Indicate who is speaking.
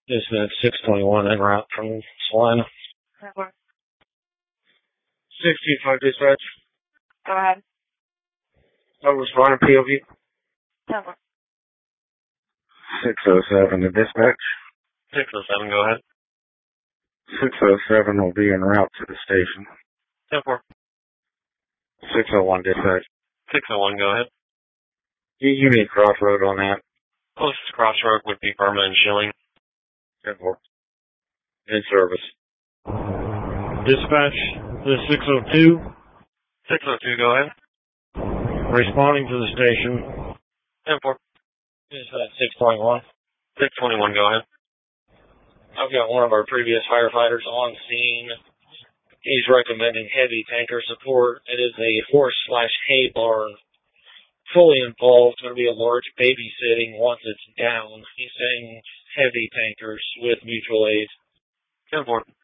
Speaker 1: Dispatch 621 en route from Salina. 625 dispatch.
Speaker 2: Go ahead.
Speaker 1: No responding POV. 607 to dispatch.
Speaker 3: 607, go ahead.
Speaker 1: 607 will be en route to the station.
Speaker 3: 10-4.
Speaker 1: 601 dispatch.
Speaker 3: 601, go ahead.
Speaker 1: You need crossroad on that.
Speaker 3: Closest crossroad would be Burma and Schilling.
Speaker 1: 10-4. In service.
Speaker 4: Dispatch, this is 602.
Speaker 3: 602, go ahead.
Speaker 4: Responding to the station.
Speaker 3: 10-4.
Speaker 1: Dispatch 621.
Speaker 3: 621, go ahead.
Speaker 1: I've got one of our previous firefighters on scene. He's recommending heavy tanker support. It is a horse/hay barn. Fully involved, going to be a large babysitting once it's down. He's saying heavy tankers with mutual aid.
Speaker 3: 10-4.